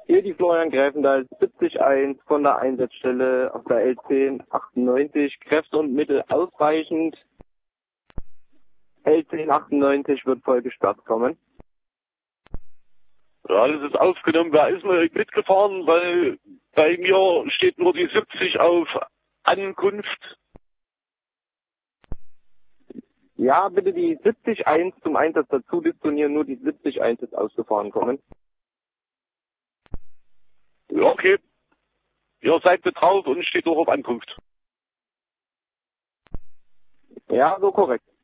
Hier die Florian Gräfendahl 70-1 von der Einsatzstelle auf der L1098, Kräfte und Mittel ausreichend. L1098 wird voll gesperrt kommen. Ja, das ist aufgenommen. Wer ist mal mitgefahren? Weil bei mir steht nur die 70 auf Ankunft. Ja, bitte die 70-1 zum Einsatz dazu disponieren, nur die 70-1 ist ausgefahren kommen. Ja, okay. Ihr seid betraut und steht auch auf Ankunft. Ja, so korrekt.